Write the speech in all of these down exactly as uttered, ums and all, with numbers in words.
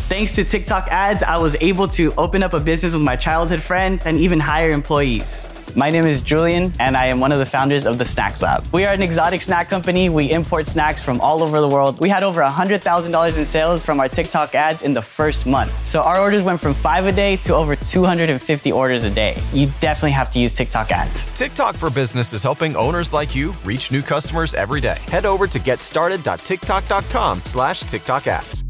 Thanks to TikTok ads, I was able to open up a business with my childhood friend and even hire employees. My name is Julian, and I am one of the founders of the Snacks Lab. We are an exotic snack company. We import snacks from all over the world. We had over one hundred thousand dollars in sales from our TikTok ads in the first month. So our orders went from five a day to over two hundred fifty orders a day. You definitely have to use TikTok ads. TikTok for Business is helping owners like you reach new customers every day. Head over to getstarted.tiktok.com slash TikTok ads.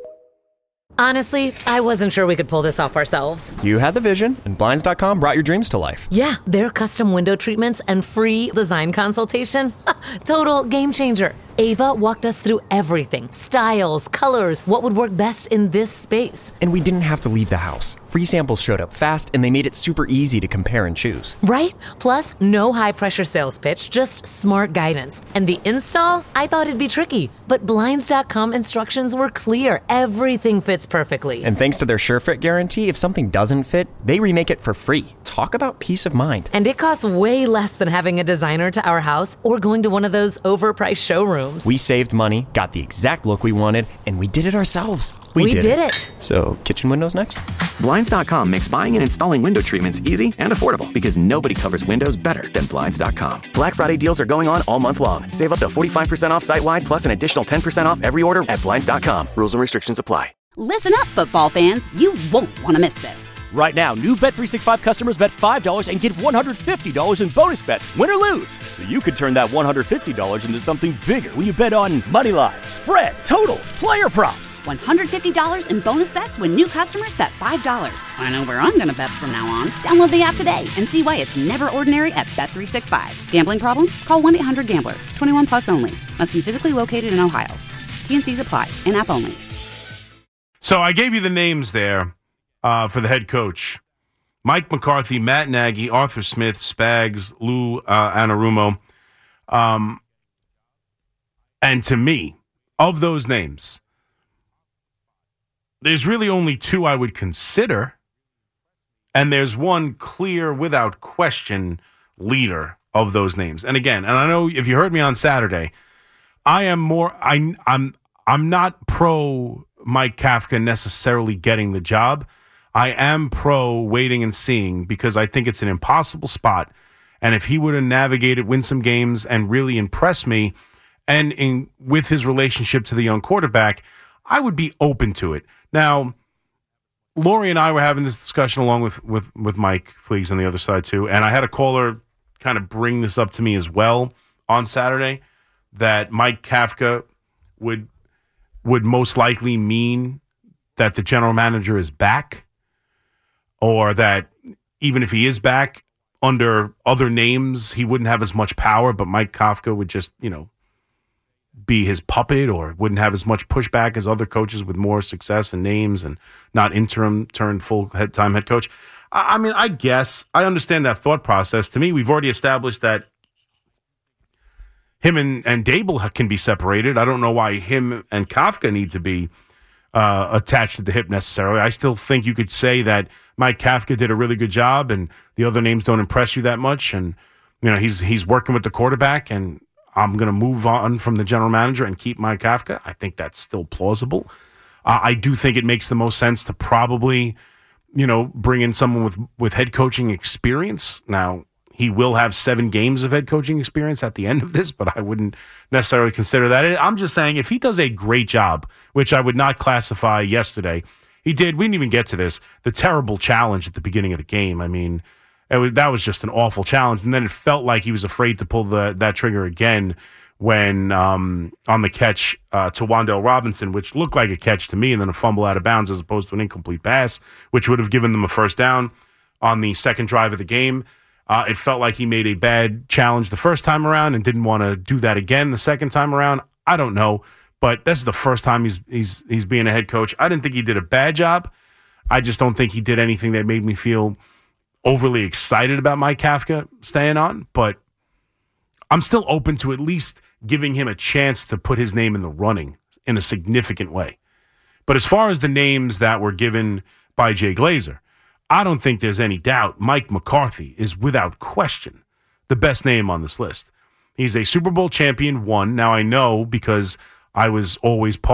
Honestly, I wasn't sure we could pull this off ourselves. You had the vision, and Blinds dot com brought your dreams to life. Yeah, their custom window treatments and free design consultation. Total game changer. Ava walked us through everything. Styles, colors, what would work best in this space. And we didn't have to leave the house. Free samples showed up fast, and they made it super easy to compare and choose. Right? Plus, no high-pressure sales pitch, just smart guidance. And the install? I thought it'd be tricky, but Blinds dot com instructions were clear. Everything fits perfectly. And thanks to their SureFit guarantee, if something doesn't fit, they remake it for free. Talk about peace of mind. And it costs way less than having a designer to our house or going to one of those overpriced showrooms. We saved money, got the exact look we wanted, and we did it ourselves. We, we did, did it. it. So, kitchen windows next? Blinds dot com makes buying and installing window treatments easy and affordable because nobody covers windows better than Blinds dot com. Black Friday deals are going on all month long. Save up to forty-five percent off site-wide plus an additional ten percent off every order at Blinds dot com. Rules and restrictions apply. Listen up, football fans. You won't want to miss this. Right now, new Bet three sixty-five customers bet five dollars and get one hundred fifty dollars in bonus bets, win or lose. So you could turn that one hundred fifty dollars into something bigger when you bet on money line, spread, totals, player props. one hundred fifty dollars in bonus bets when new customers bet five dollars. I know where I'm going to bet from now on. Download the app today and see why it's never ordinary at Bet three sixty-five. Gambling problem? Call one eight hundred gambler. twenty-one plus only. Must be physically located in Ohio. T and C's apply. In-app only. So I gave you the names there uh, for the head coach. Mike McCarthy, Matt Nagy, Arthur Smith, Spags, Lou uh, Anarumo. Um, and to me, of those names, there's really only two I would consider. And there's one clear, without question, leader of those names. And again, and I know if you heard me on Saturday, I am more, I, I'm, I'm not pro Mike Kafka necessarily getting the job. I am pro waiting and seeing because I think it's an impossible spot. And if he would have navigated, win some games, and really impress me, and in with his relationship to the young quarterback, I would be open to it. Now, Lori and I were having this discussion along with, with, with Mike Fleegs on the other side too, and I had a caller kind of bring this up to me as well on Saturday, that Mike Kafka would would most likely mean that the general manager is back. Or that even if he is back under other names, he wouldn't have as much power, but Mike Kafka would just, you know, be his puppet or wouldn't have as much pushback as other coaches with more success and names and not interim turned full head time head coach. I, I mean, I guess I understand that thought process. To me, we've already established that him and, and Dable can be separated. I don't know why him and Kafka need to be uh, attached to the hip necessarily. I still think you could say that Mike Kafka did a really good job, and the other names don't impress you that much. And you know he's he's working with the quarterback, and I'm going to move on from the general manager and keep Mike Kafka. I think that's still plausible. Uh, I do think it makes the most sense to probably, you know, bring in someone with with head coaching experience. Now he will have seven games of head coaching experience at the end of this, but I wouldn't necessarily consider that. I'm just saying if he does a great job, which I would not classify yesterday. He did. We didn't even get to this. The terrible challenge at the beginning of the game. I mean, it was, that was just an awful challenge. And then it felt like he was afraid to pull the, that trigger again when um, on the catch uh, to Wan'Dale Robinson, which looked like a catch to me, and then a fumble out of bounds as opposed to an incomplete pass, which would have given them a first down on the second drive of the game. Uh, it felt like he made a bad challenge the first time around and didn't want to do that again the second time around. I don't know. But this is the first time he's he's he's being a head coach. I didn't think he did a bad job. I just don't think he did anything that made me feel overly excited about Mike Kafka staying on. But I'm still open to at least giving him a chance to put his name in the running in a significant way. But as far as the names that were given by Jay Glazer, I don't think there's any doubt Mike McCarthy is without question the best name on this list. He's a Super Bowl champion, one. Now I know because I was always part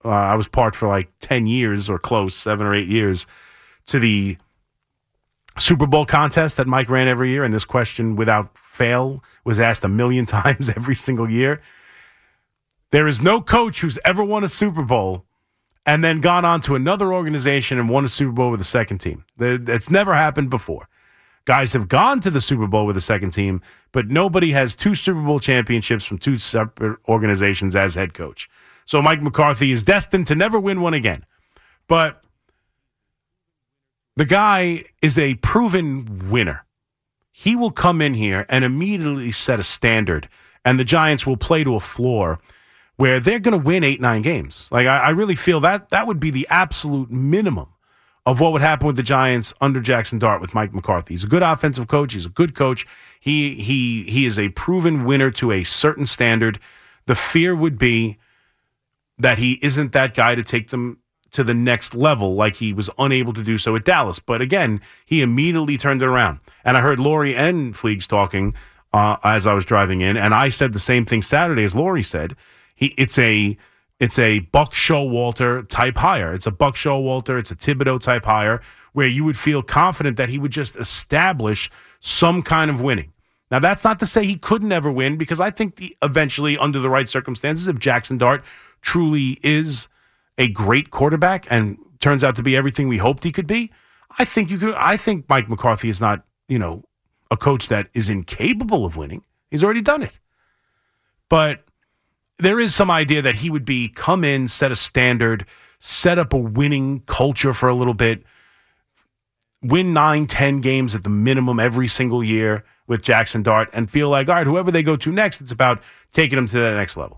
Uh, I was part for like ten years or close, seven or eight years, to the Super Bowl contest that Mike ran every year. And this question, without fail, was asked a million times every single year. There is no coach who's ever won a Super Bowl and then gone on to another organization and won a Super Bowl with a second team. It's never happened before. Guys have gone to the Super Bowl with a second team, but nobody has two Super Bowl championships from two separate organizations as head coach. So Mike McCarthy is destined to never win one again. But the guy is a proven winner. He will come in here and immediately set a standard, and the Giants will play to a floor where they're going to win eight, nine games. Like, I, I really feel that that would be the absolute minimum of what would happen with the Giants under Jackson Dart with Mike McCarthy. He's a good offensive coach. He's a good coach. He he he is a proven winner to a certain standard. The fear would be that he isn't that guy to take them to the next level like he was unable to do so at Dallas. But again, he immediately turned it around. And I heard Laurie and Fleegs talking uh, as I was driving in, and I said the same thing Saturday as Laurie said. He it's a It's a Buck Showalter type hire. It's a Buck Showalter. It's a Thibodeau type hire where you would feel confident that he would just establish some kind of winning. Now, that's not to say he couldn't ever win, because I think the, eventually, under the right circumstances, if Jackson Dart truly is a great quarterback and turns out to be everything we hoped he could be, I think you could. I think Mike McCarthy is not, you know, a coach that is incapable of winning. He's already done it. But there is some idea that he would be come in, set a standard, set up a winning culture for a little bit, win nine, ten games at the minimum every single year with Jackson Dart, and feel like, all right, whoever they go to next, it's about taking them to that next level.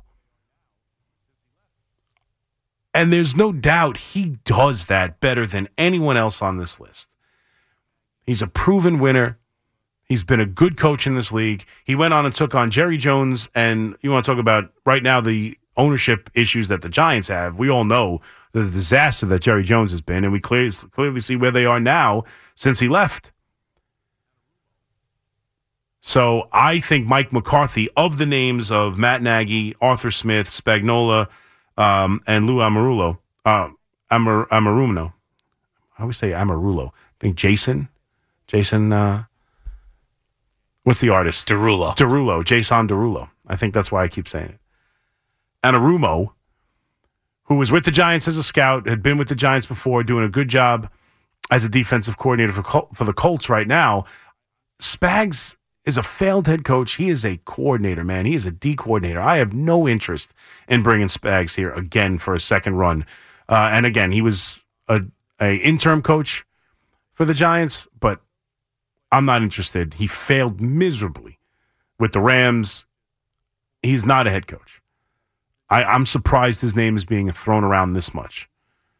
And there's no doubt he does that better than anyone else on this list. He's a proven winner. He's been a good coach in this league. He went on and took on Jerry Jones, and you want to talk about right now the ownership issues that the Giants have. We all know the disaster that Jerry Jones has been, and we clearly, clearly see where they are now since he left. So I think Mike McCarthy, of the names of Matt Nagy, Arthur Smith, Spagnuolo, um, and Lou Amarulo, uh, Amar, Amaruno, I always say Amarulo. I think Jason, Jason, uh, what's the artist? Derulo. Derulo, Jason Derulo. I think that's why I keep saying it. Anarumo, who was with the Giants as a scout, had been with the Giants before, doing a good job as a defensive coordinator for, Col- for the Colts right now. Spags is a failed head coach. He is a coordinator, man. He is a D coordinator. I have no interest in bringing Spags here again for a second run. Uh, and again, he was a, a interim coach for the Giants, but I'm not interested. He failed miserably with the Rams. He's not a head coach. I, I'm surprised his name is being thrown around this much.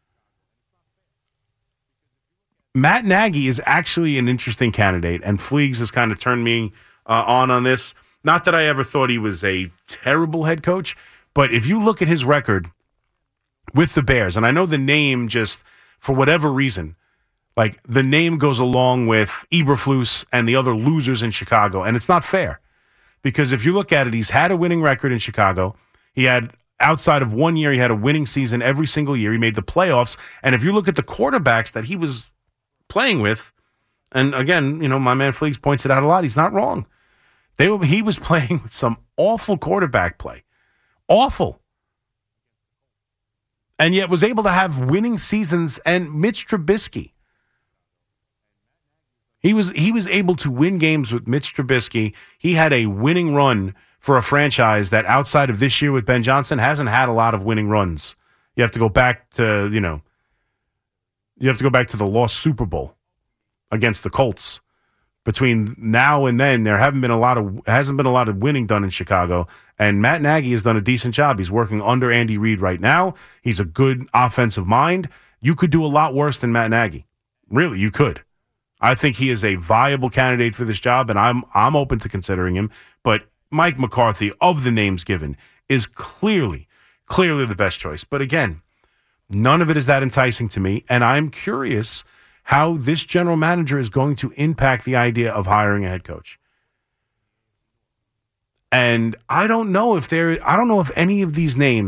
Matt Nagy is actually an interesting candidate, and Fleegs has kind of turned me uh, on on this. Not that I ever thought he was a terrible head coach, but if you look at his record with the Bears, and I know the name just, for whatever reason, like the name goes along with Eberflus and the other losers in Chicago, and it's not fair. Because if you look at it, he's had a winning record in Chicago. He had, outside of one year, he had a winning season every single year. He made the playoffs, and if you look at the quarterbacks that he was playing with, and again, you know, my man Fleegs points it out a lot, he's not wrong. They were, he was playing with some awful quarterback play. Awful. And yet was able to have winning seasons, and Mitch Trubisky. He was he was able to win games with Mitch Trubisky. He had a winning run for a franchise that outside of this year with Ben Johnson hasn't had a lot of winning runs. You have to go back to, you know, you have to go back to the lost Super Bowl against the Colts. Between now and then, there haven't been a lot of hasn't been a lot of winning done in Chicago, and Matt Nagy has done a decent job. He's working under Andy Reid right now. He's a good offensive mind. You could do a lot worse than Matt Nagy. Really, you could. I think he is a viable candidate for this job, and I'm I'm open to considering him. But Mike McCarthy, of the names given, is clearly, clearly the best choice. But again, none of it is that enticing to me, and I'm curious how this general manager is going to impact the idea of hiring a head coach. And I don't know if there, I don't know if any of these names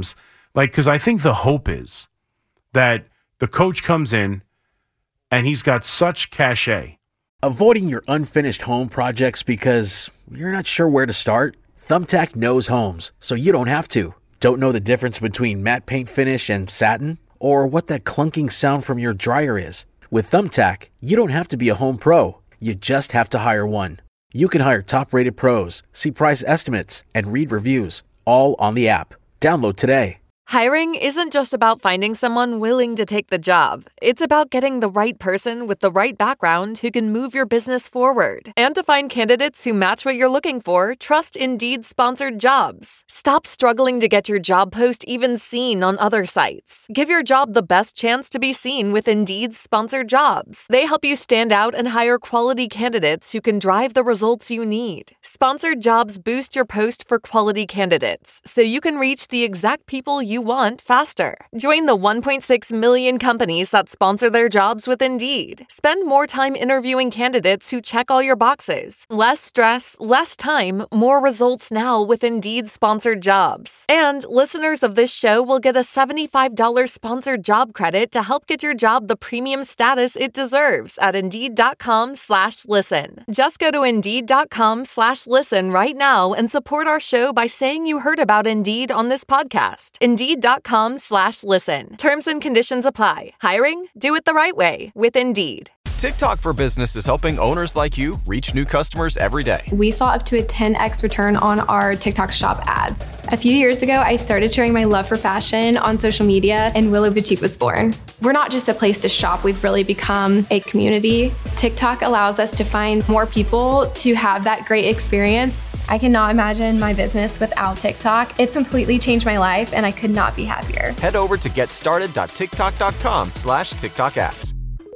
Like, because I think the hope is that the coach comes in and he's got such cachet. Avoiding your unfinished home projects because you're not sure where to start? Thumbtack knows homes, so you don't have to. Don't know the difference between matte paint finish and satin? Or what that clunking sound from your dryer is? With Thumbtack, you don't have to be a home pro. You just have to hire one. You can hire top-rated pros, see price estimates, and read reviews, all on the app. Download today. Hiring isn't just about finding someone willing to take the job. It's about getting the right person with the right background who can move your business forward. And to find candidates who match what you're looking for, trust Indeed-sponsored jobs. Stop struggling to get your job post even seen on other sites. Give your job the best chance to be seen with Indeed-sponsored jobs. They help you stand out and hire quality candidates who can drive the results you need. Sponsored jobs boost your post for quality candidates, so you can reach the exact people you want faster. Join the one point six million companies that sponsor their jobs with Indeed. Spend more time interviewing candidates who check all your boxes. Less stress, less time, more results now with Indeed-sponsored jobs. And listeners of this show will get a seventy-five dollars sponsored job credit to help get your job the premium status it deserves at Indeed.com slash listen. Just go to Indeed.com slash listen right now and support our show by saying you heard about Indeed on this podcast. Indeed.com slash listen. Terms and conditions apply. Hiring? Do it the right way with Indeed. TikTok for Business is helping owners like you reach new customers every day. We saw up to a ten x return on our TikTok shop ads. A few years ago, I started sharing my love for fashion on social media, and Willow Boutique was born. We're not just a place to shop, we've really become a community. TikTok allows us to find more people to have that great experience. I cannot imagine my business without TikTok. It's completely changed my life, and I could not be happier. Head over to getstarted.tiktok.com slash TikTok ads.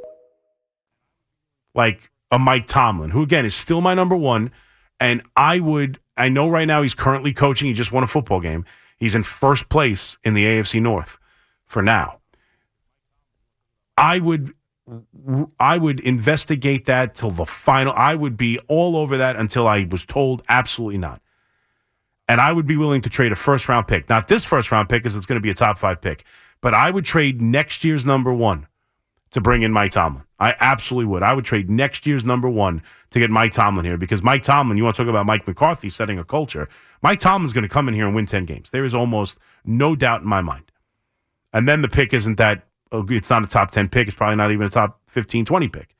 Like a Mike Tomlin, who again is still my number one. And I would, I know right now he's currently coaching. He just won a football game. He's in first place in the A F C North for now. I would, I would investigate that till the final. I would be all over that until I was told absolutely not. And I would be willing to trade a first round pick. Not this first round pick, because it's going to be a top five pick. But I would trade next year's number one to bring in Mike Tomlin. I absolutely would. I would trade next year's number one to get Mike Tomlin here, because Mike Tomlin, you want to talk about Mike McCarthy setting a culture. Mike Tomlin's going to come in here and win ten games. There is almost no doubt in my mind. And then the pick isn't that, it's not a top ten pick. It's probably not even a top fifteen, twenty pick.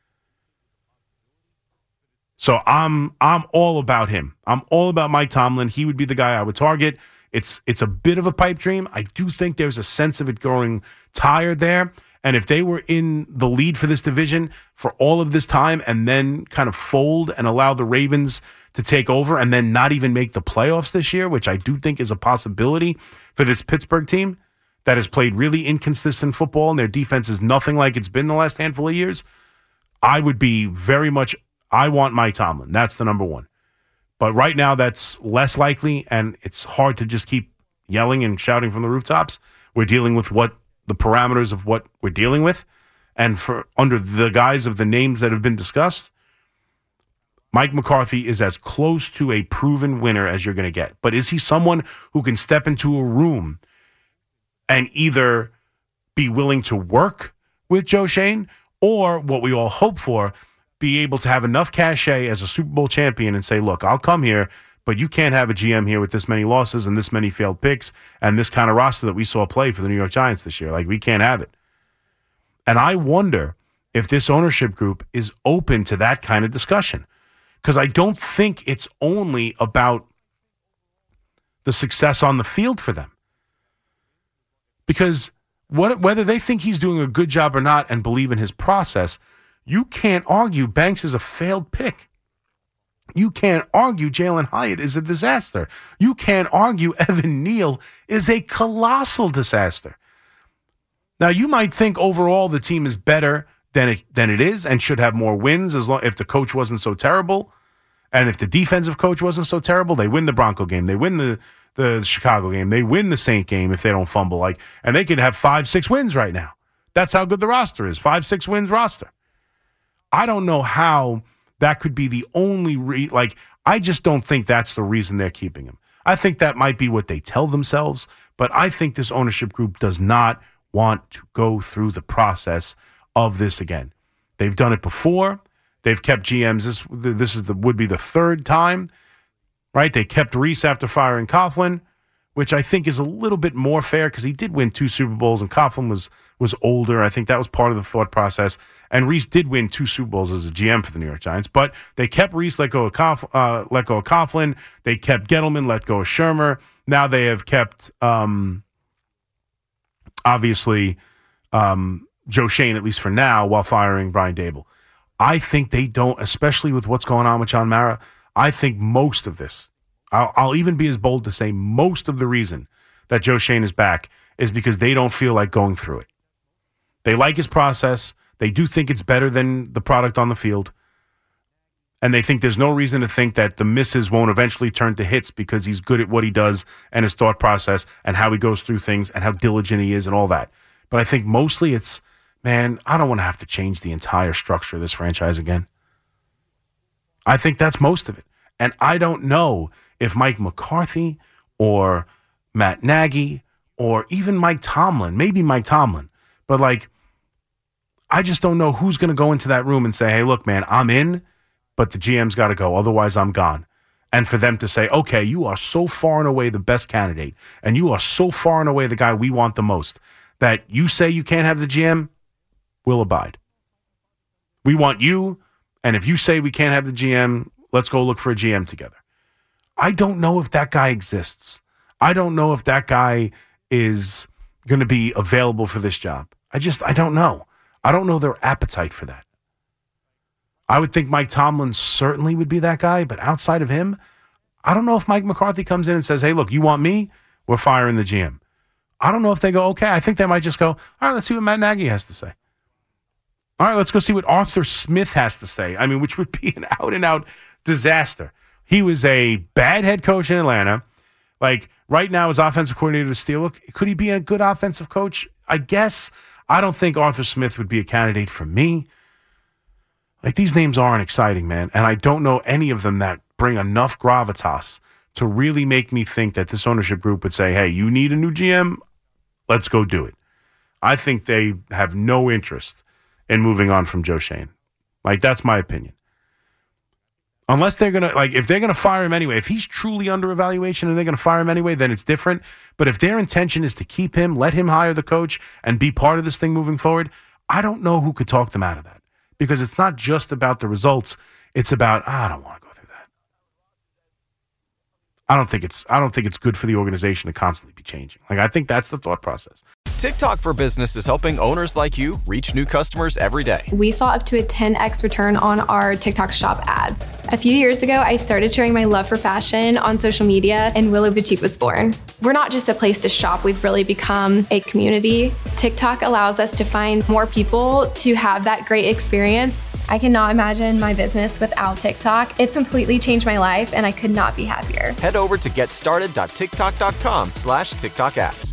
So I'm I'm all about him. I'm all about Mike Tomlin. He would be the guy I would target. It's it's a bit of a pipe dream. I do think there's a sense of it growing tired there. And if they were in the lead for this division for all of this time and then kind of fold and allow the Ravens to take over and then not even make the playoffs this year, which I do think is a possibility for this Pittsburgh team that has played really inconsistent football and their defense is nothing like it's been the last handful of years, I would be very much, I want Mike Tomlin. That's the number one. But right now that's less likely, and it's hard to just keep yelling and shouting from the rooftops. We're dealing with what the parameters of what we're dealing with. And for under the guise of the names that have been discussed, Mike McCarthy is as close to a proven winner as you're going to get. But is he someone who can step into a room and either be willing to work with Joe Schoen, or what we all hope for, be able to have enough cachet as a Super Bowl champion and say, look, I'll come here, but you can't have a G M here with this many losses and this many failed picks and this kind of roster that we saw play for the New York Giants this year. Like, we can't have it. And I wonder if this ownership group is open to that kind of discussion, because I don't think it's only about the success on the field for them. Because what, whether they think he's doing a good job or not and believe in his process, you can't argue Banks is a failed pick. You can't argue Jalen Hyatt is a disaster. You can't argue Evan Neal is a colossal disaster. Now, you might think overall the team is better than it than it is and should have more wins as long if the coach wasn't so terrible, and if the defensive coach wasn't so terrible. They win the Bronco game, they win the the Chicago game, they win the Saint game if they don't fumble, like, and they could have five, six wins right now. That's how good the roster is. Five, six wins roster. I don't know how that could be the only re- like. I just don't think that's the reason they're keeping him. I think that might be what they tell themselves, but I think this ownership group does not want to go through the process of this again. They've done it before. They've kept G Ms. This, this is the would be the third time, right? They kept Reese after firing Coughlin, which I think is a little bit more fair because he did win two Super Bowls and Coughlin was was older. I think that was part of the thought process. And Reese did win two Super Bowls as a G M for the New York Giants, but they kept Reese, let go of Cough, uh, let go of Coughlin. They kept Gettleman, let go of Shermer. Now they have kept, um, obviously, um, Joe Schoen, at least for now, while firing Brian Daboll. I think they don't, especially with what's going on with John Mara. I think most of this, I'll, I'll even be as bold to say most of the reason that Joe Schoen is back is because they don't feel like going through it. They like his process. They do think it's better than the product on the field. And they think there's no reason to think that the misses won't eventually turn to hits because he's good at what he does and his thought process and how he goes through things and how diligent he is and all that. But I think mostly it's, man, I don't want to have to change the entire structure of this franchise again. I think that's most of it. And I don't know if Mike McCarthy or Matt Nagy or even Mike Tomlin, maybe Mike Tomlin, but like, I just don't know who's going to go into that room and say, hey, look, man, I'm in, but the G M's got to go. Otherwise, I'm gone. And for them to say, okay, you are so far and away the best candidate, and you are so far and away the guy we want the most, that you say you can't have the G M, we'll abide. We want you, and if you say we can't have the G M, let's go look for a G M together. I don't know if that guy exists. I don't know if that guy is going to be available for this job. I just, I don't know. I don't know their appetite for that. I would think Mike Tomlin certainly would be that guy, but outside of him, I don't know if Mike McCarthy comes in and says, hey, look, you want me? We're firing the G M. I don't know if they go, okay. I think they might just go, all right, let's see what Matt Nagy has to say. All right, let's go see what Arthur Smith has to say. I mean, which would be an out-and-out disaster. He was a bad head coach in Atlanta. Like, right now, as offensive coordinator of the Steelers, could he be a good offensive coach? I guess. I don't think Arthur Smith would be a candidate for me. Like, these names aren't exciting, man. And I don't know any of them that bring enough gravitas to really make me think that this ownership group would say, hey, you need a new G M? Let's go do it. I think they have no interest in moving on from Joe Schoen. Like, that's my opinion. Unless they're going to, like, if they're going to fire him anyway, if he's truly under evaluation and they're going to fire him anyway, then it's different. But if their intention is to keep him, let him hire the coach and be part of this thing moving forward, I don't know who could talk them out of that. Because it's not just about the results. It's about, oh, I don't want to go through that. I don't think it's, I don't think it's good for the organization to constantly be changing. Like, I think that's the thought process. TikTok for Business is helping owners like you reach new customers every day. We saw up to a ten x return on our TikTok shop ads. A few years ago, I started sharing my love for fashion on social media, and Willow Boutique was born. We're not just a place to shop, we've really become a community. TikTok allows us to find more people to have that great experience. I cannot imagine my business without TikTok. It's completely changed my life, and I could not be happier. Head over to getstarted.tiktok.com slash TikTok ads.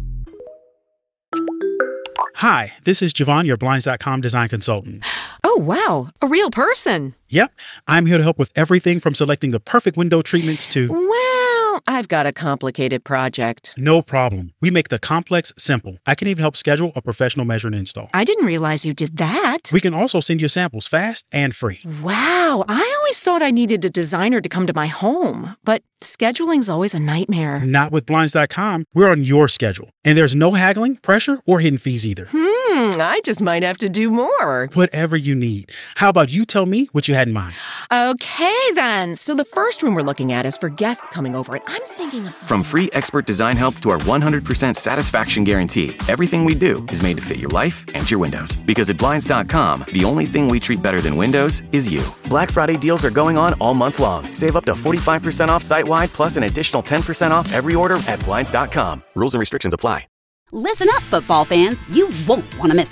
Hi, this is Javon, your Blinds dot com design consultant. Oh, wow. A real person. Yep. I'm here to help with everything from selecting the perfect window treatments to... Well, I've got a complicated project. No problem. We make the complex simple. I can even help schedule a professional measure and install. I didn't realize you did that. We can also send you samples fast and free. Wow. I always thought I needed a designer to come to my home, but scheduling's always a nightmare. Not with Blinds dot com. We're on your schedule. And there's no haggling, pressure, or hidden fees either. Hmm, I just might have to do more. Whatever you need. How about you tell me what you had in mind? Okay, then. So the first room we're looking at is for guests coming over, and I'm thinking of something. From free expert design help to our one hundred percent satisfaction guarantee, everything we do is made to fit your life and your windows. Because at Blinds dot com, the only thing we treat better than windows is you. Black Friday deals are going on all month long. Save up to forty-five percent off site-wide, plus an additional ten percent off every order at Blinds dot com. Rules and restrictions apply. Listen up, football fans. You won't want to miss this.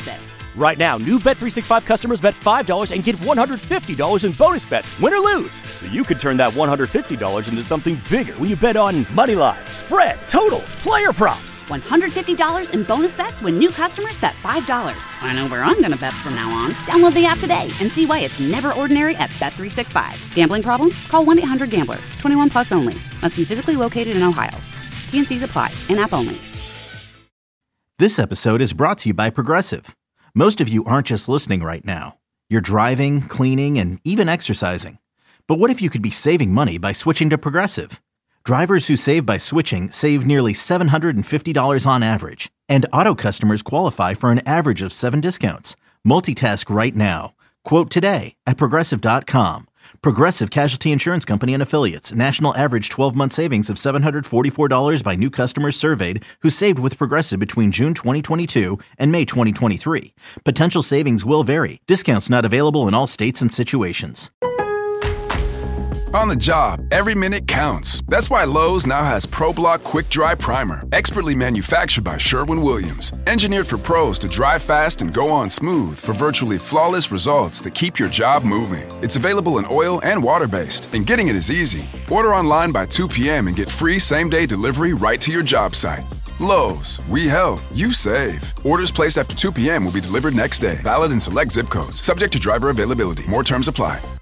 Right now, new Bet three sixty-five customers bet five dollars and get one hundred fifty dollars in bonus bets, win or lose. So you could turn that one hundred fifty dollars into something bigger when you bet on money line, spread, totals, player props. one hundred fifty dollars in bonus bets when new customers bet five dollars. I know where I'm going to bet from now on. Download the app today and see why it's never ordinary at Bet three sixty-five. Gambling problem? Call one eight hundred gambler. twenty-one plus only. Must be physically located in Ohio. T N Cs apply. In-app only. This episode is brought to you by Progressive. Most of you aren't just listening right now. You're driving, cleaning, and even exercising. But what if you could be saving money by switching to Progressive? Drivers who save by switching save nearly seven hundred fifty dollars on average. And auto customers qualify for an average of seven discounts. Multitask right now. Quote today at Progressive dot com. Progressive Casualty Insurance Company and Affiliates. National average twelve-month savings of seven hundred forty-four dollars by new customers surveyed who saved with Progressive between June twenty twenty-two and May twenty twenty-three. Potential savings will vary. Discounts not available in all states and situations. On the job, every minute counts. That's why Lowe's now has ProBlock Quick Dry Primer, expertly manufactured by Sherwin-Williams. Engineered for pros to dry fast and go on smooth for virtually flawless results that keep your job moving. It's available in oil and water-based, and getting it is easy. Order online by two p.m. and get free same-day delivery right to your job site. Lowe's, we help, you save. Orders placed after two p.m. will be delivered next day. Valid in select zip codes. Subject to driver availability. More terms apply.